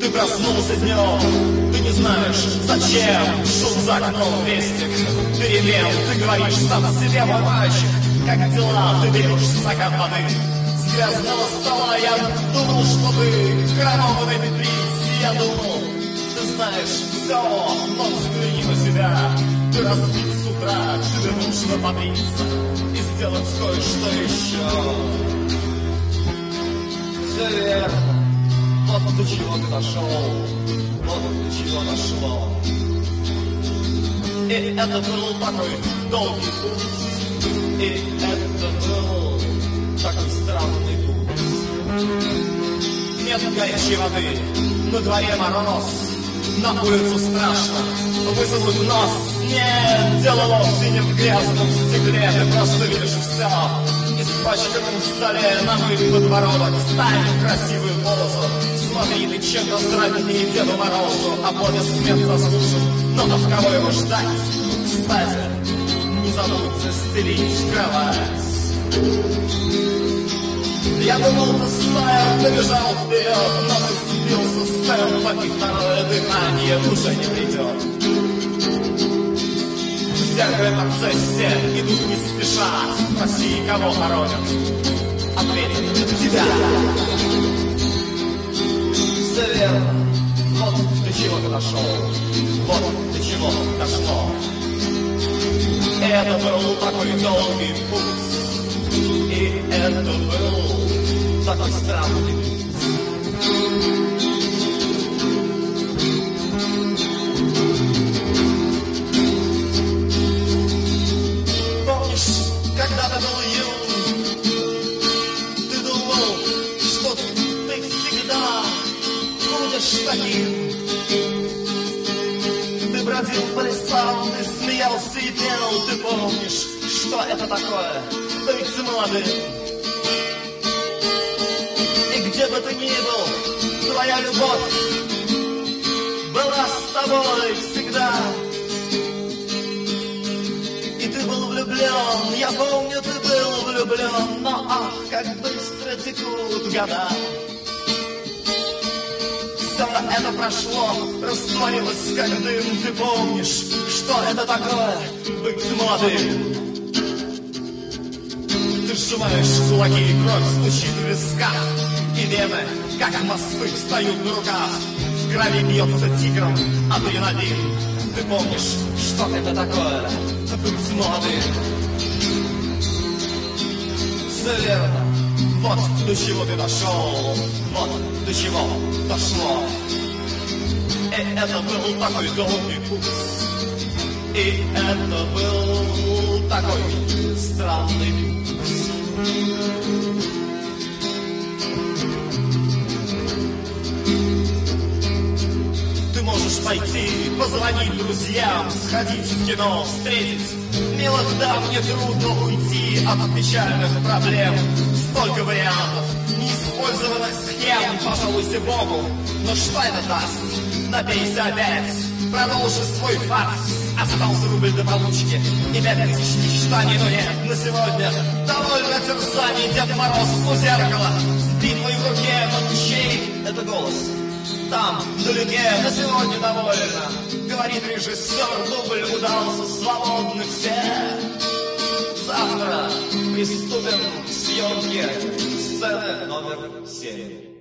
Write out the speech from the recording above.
Ты проснулся днем, ты не знаешь, зачем. Шум за окном, вестник, перемен. Ты говоришь сам себе, мой мальчик, как дела? Ты берешь стакан воды с грязного стола. Я думал, чтобы коронованный пить. Я думал, ты знаешь все, но взгляни на себя. Ты разбит с утра, тебе нужно побриться и сделать кое-что еще. Все верно. Вот до чего ты дошел, вот до чего дошло. И это был такой долгий путь, и это был такой странный путь. Нет горячей воды, на дворе мороз, на улицу страшно, высунуть нос. Нет, дело вовсе не в грязном стекле, ты просто видишь все. Испачканным в столе, намыть подбородок, ставь в красивую позу. Смотри, ты чем-то сродни Деду Морозу, аплодисмент заслужен, но от кого его ждать? Кстати, не забудь застелить кровать. Я думал, ты стоял, побежал вперед, но ты сбился с темпа, и второе дыхание уже не придет. В зеркале процессе идут не спеша, спроси, кого хоронят, ответит тебя. Все верно, вот до чего ты дошел, вот до чего дошло. Это был такой долгий путь, и это был такой странный путь. Помнишь, когда ты был юн, ты думал, что ты всегда будешь таким. Ты бродил по лесам, ты смеялся и пел. Ты помнишь, что это такое быть молодым. И где бы ты ни был, твоя любовь была с тобой всегда. И ты был влюблен, я помню, ты был влюблен. Но ах, как быстро текут года. Все это прошло, растворилось как дым. Ты помнишь, что это такое быть молодым. Ты сжимаешь кулаки, и кровь стучит в висках, и вены, как мосты, встают на руках. В крови бьется тигром адреналин. Ты помнишь, что это такое быть молодым. Все верно. Вот до чего ты дошел, вот до чего дошло. И это был такой долгий путь, и это был такой странный путь. Ты можешь пойти, позвонить друзьям, сходить в кино, встретить милых дам. Мне трудно уйти от печальных проблем. Столько вариантов, неиспользованных схем. Пожалуйся Богу, но что это даст? Напейся опять, продолжи свой фарс. Остался рубль до получки и 5000 мечтаний. Но нет, на сегодня довольно терзаний. Дед Мороз у зеркала с бритвой в руке. Но чей это голос? Там, вдалеке, на сегодня довольно. Говорит режиссер, дубль удался, свободны все. Завтра приступим к съемке сцены номер 7.